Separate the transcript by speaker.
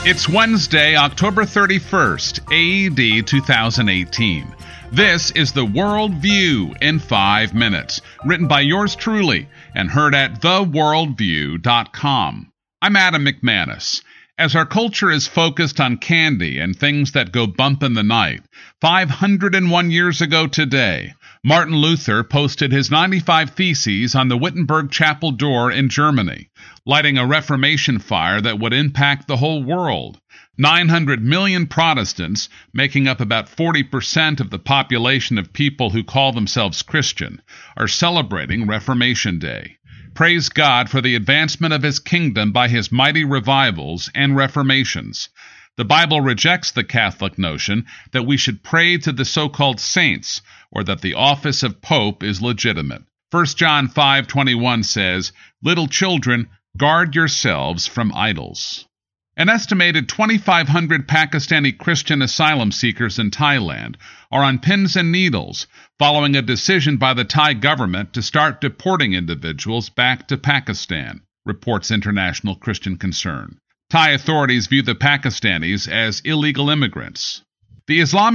Speaker 1: It's Wednesday, October 31st, AD 2018. This is the World View in 5 minutes, written by yours truly and heard at theworldview.com. I'm Adam McManus. As our culture is focused on candy and things that go bump in the night, 501 years ago today, Martin Luther posted his 95 Theses on the Wittenberg Chapel door in Germany, lighting a Reformation fire that would impact the whole world. 900 million Protestants, making up about 40% of the population of people who call themselves Christian, are celebrating Reformation Day. Praise God for the advancement of His kingdom by His mighty revivals and reformations. The Bible rejects the Catholic notion that we should pray to the so-called saints, or that the office of Pope is legitimate. 1 John 5:21 says, "Little children, guard yourselves from idols." An estimated 2,500 Pakistani Christian asylum seekers in Thailand are on pins and needles following a decision by the Thai government to start deporting individuals back to Pakistan, reports International Christian Concern. Thai authorities view the Pakistanis as illegal immigrants. The Islamic